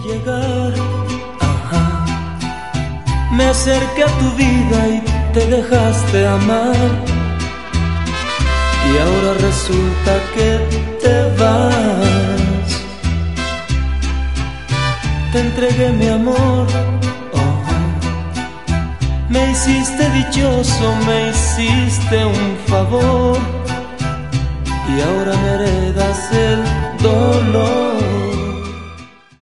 llegar, ajá. Me acerqué a tu vida y te dejaste amar, y ahora resulta que te vas. Te entregué mi amor, oh. Me hiciste dichoso, me hiciste un favor, y ahora merezco